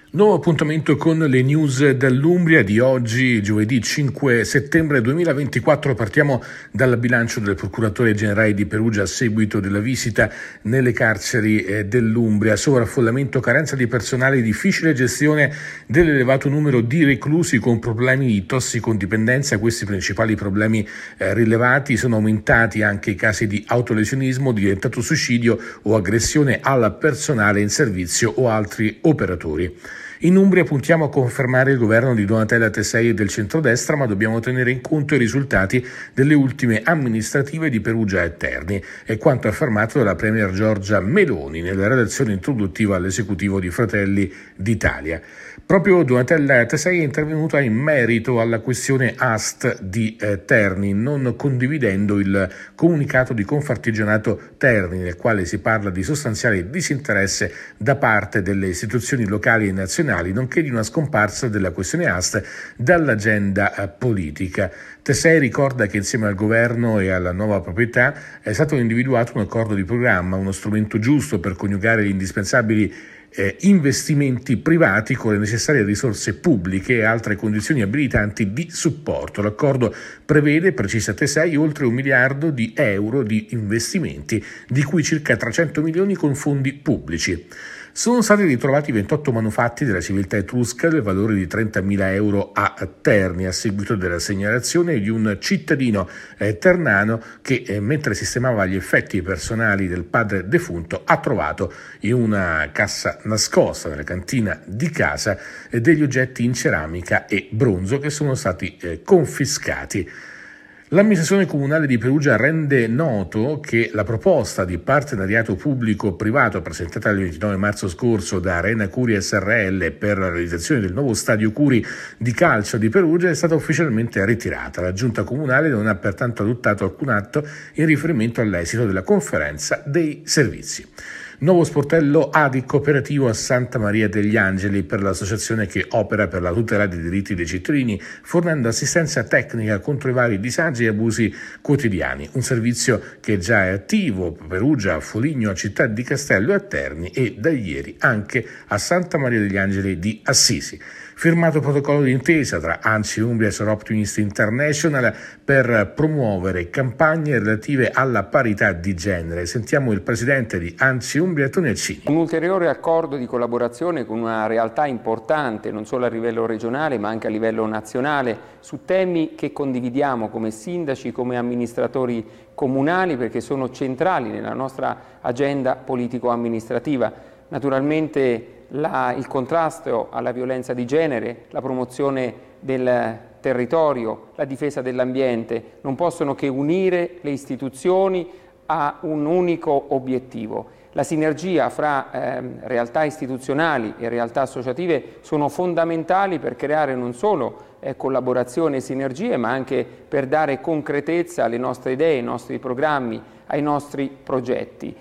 Nuovo appuntamento con le news dall'Umbria di oggi, giovedì 5 settembre 2024. Partiamo dal bilancio del procuratore generale di Perugia a seguito della visita nelle carceri dell'Umbria. Sovraffollamento, carenza di personale, difficile gestione dell'elevato numero di reclusi con problemi di tossicodipendenza. Questi principali problemi rilevati. Sono aumentati anche i casi di autolesionismo, di tentato suicidio o aggressione al personale in servizio o altri operatori. In Umbria puntiamo a confermare il governo di Donatella Tesei e del centrodestra, ma dobbiamo tenere in conto i risultati delle ultime amministrative di Perugia e Terni, è quanto affermato dalla premier Giorgia Meloni nella relazione introduttiva all'esecutivo di Fratelli d'Italia. Proprio Donatella Tesei è intervenuta in merito alla questione AST di Terni, non condividendo il comunicato di Confartigianato Terni, nel quale si parla di sostanziale disinteresse da parte delle istituzioni locali e nazionali, nonché di una scomparsa della questione AST dall'agenda politica. Tesei ricorda che insieme al governo e alla nuova proprietà è stato individuato un accordo di programma, uno strumento giusto per coniugare gli indispensabili investimenti privati con le necessarie risorse pubbliche e altre condizioni abilitanti di supporto. L'accordo prevede, precisa Tesei, oltre 1 miliardo di euro di investimenti, di cui circa 300 milioni con fondi pubblici. Sono stati ritrovati 28 manufatti della civiltà etrusca del valore di 30.000 euro a Terni, a seguito della segnalazione di un cittadino ternano che, mentre sistemava gli effetti personali del padre defunto, ha trovato in una cassa nascosta nella cantina di casa degli oggetti in ceramica e bronzo che sono stati confiscati. L'amministrazione comunale di Perugia rende noto che la proposta di partenariato pubblico-privato presentata il 29 marzo scorso da Arena Curi SRL per la realizzazione del nuovo stadio Curi di calcio di Perugia è stata ufficialmente ritirata. La giunta comunale non ha pertanto adottato alcun atto in riferimento all'esito della conferenza dei servizi. Nuovo sportello ADI cooperativo a Santa Maria degli Angeli per l'associazione che opera per la tutela dei diritti dei cittadini, fornendo assistenza tecnica contro i vari disagi e abusi quotidiani. Un servizio che già è attivo a Perugia, a Foligno, a Città di Castello e a Terni e da ieri anche a Santa Maria degli Angeli di Assisi. Firmato protocollo d'intesa tra ANCI Umbria e Soroptimist International per promuovere campagne relative alla parità di genere. Sentiamo il presidente di ANCI Umbria, Toneccini. Un ulteriore accordo di collaborazione con una realtà importante, non solo a livello regionale ma anche a livello nazionale, su temi che condividiamo come sindaci, come amministratori comunali, perché sono centrali nella nostra agenda politico-amministrativa. Naturalmente il contrasto alla violenza di genere, la promozione del territorio, la difesa dell'ambiente non possono che unire le istituzioni a un unico obiettivo. La sinergia fra realtà istituzionali e realtà associative sono fondamentali per creare non solo collaborazione e sinergie, ma anche per dare concretezza alle nostre idee, ai nostri programmi, ai nostri progetti.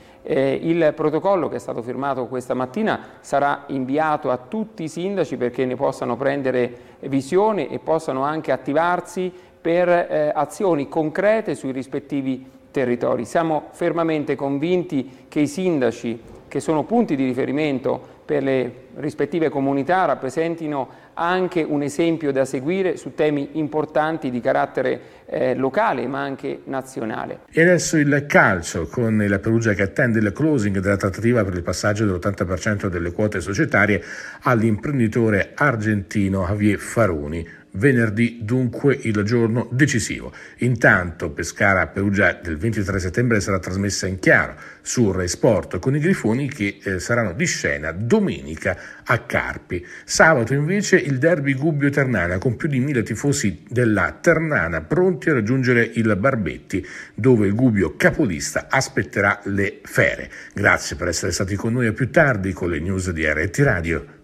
Il protocollo che è stato firmato questa mattina sarà inviato a tutti i sindaci perché ne possano prendere visione e possano anche attivarsi per azioni concrete sui rispettivi territori. Siamo fermamente convinti che i sindaci, che sono punti di riferimento per le rispettive comunità, rappresentino anche un esempio da seguire su temi importanti di carattere locale ma anche nazionale. E adesso il calcio, con il Perugia che attende il closing della trattativa per il passaggio dell'80% delle quote societarie all'imprenditore argentino Javier Faroni. Venerdì dunque il giorno decisivo. Intanto Pescara-Perugia del 23 settembre sarà trasmessa in chiaro su Rai Sport con i Grifoni che saranno di scena domenica a Carpi. Sabato invece il derby Gubbio-Ternana con più di 1.000 tifosi della Ternana pronti a raggiungere il Barbetti, dove il Gubbio capolista aspetterà le fere. Grazie per essere stati con noi, a più tardi con le news di RT Radio.